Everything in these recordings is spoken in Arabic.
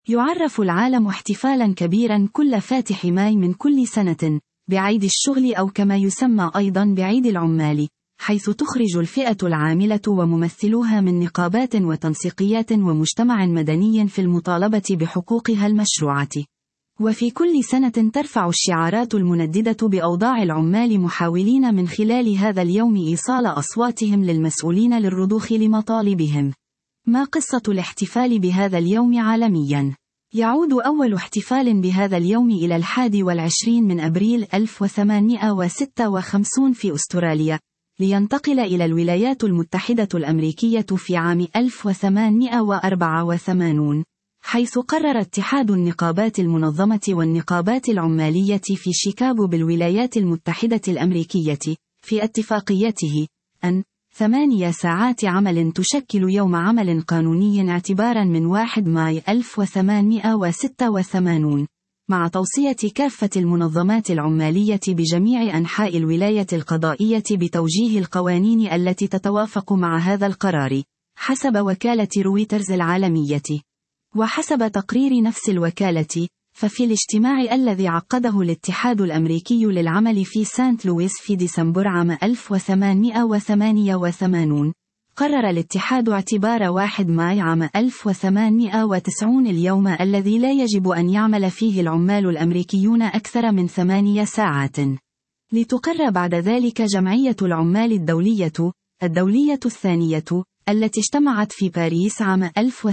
يعرف العالم احتفالا كبيرا كل فاتح ماي من كل سنة بعيد الشغل أو كما يسمى أيضا بعيد العمال، حيث تخرج الفئة العاملة وممثلوها من نقابات وتنسيقيات ومجتمع مدني في المطالبة بحقوقها المشروعة. وفي كل سنة ترفع الشعارات المنددة بأوضاع العمال محاولين من خلال هذا اليوم إيصال أصواتهم للمسؤولين للرضوخ لمطالبهم. ما قصة الاحتفال بهذا اليوم عالميا؟ يعود أول احتفال بهذا اليوم إلى 21 من أبريل 1856 في أستراليا، لينتقل إلى الولايات المتحدة الأمريكية في عام 1884، حيث قرر اتحاد النقابات المنظمة والنقابات العمالية في شيكاغو بالولايات المتحدة الأمريكية في اتفاقيته أن 8 ساعات عمل تشكل يوم عمل قانوني اعتبارا من 1 ماي 1886، مع توصية كافة المنظمات العمالية بجميع أنحاء الولاية القضائية بتوجيه القوانين التي تتوافق مع هذا القرار، حسب وكالة رويترز العالمية. وحسب تقرير نفس الوكالة، ففي الاجتماع الذي عقده الاتحاد الأمريكي للعمل في سانت لويس في ديسمبر عام 1888، قرر الاتحاد اعتبار 1 ماي عام 1890 اليوم الذي لا يجب أن يعمل فيه العمال الأمريكيون أكثر من 8 ساعات. لتقر بعد ذلك جمعية العمال الدولية الثانية، التي اجتمعت في باريس عام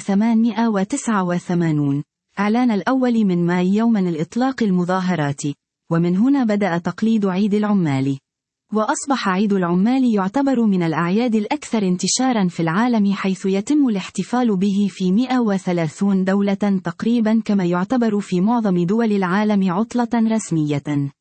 1889، إعلان الأول من ماي يوما الإطلاق المظاهرات، ومن هنا بدأ تقليد عيد العمال. وأصبح عيد العمال يعتبر من الأعياد الأكثر انتشارا في العالم، حيث يتم الاحتفال به في 130 دولة تقريبا، كما يعتبر في معظم دول العالم عطلة رسمية.